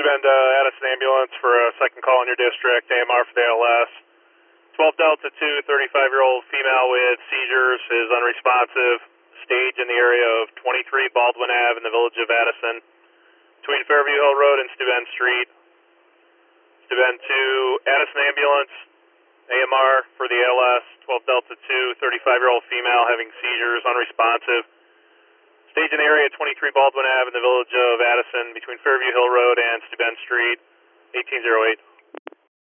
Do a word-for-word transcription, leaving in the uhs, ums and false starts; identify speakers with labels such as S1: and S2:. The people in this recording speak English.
S1: Steuben, uh, Addison ambulance for a second call in your district, A M R for the L S. twelve Delta two, thirty-five-year-old female with seizures is unresponsive. Stage in the area of twenty-three Baldwin Avenue in the village of Addison, between Fairview Hill Road and Steuben Street. Steuben two, Addison ambulance, A M R for the L S, twelve Delta two, thirty-five-year-old female having seizures, unresponsive. Stage in the area twenty-three Baldwin Avenue in the village of Addison, between Fairview Hill Road and Steuben Street, eighteen oh eight.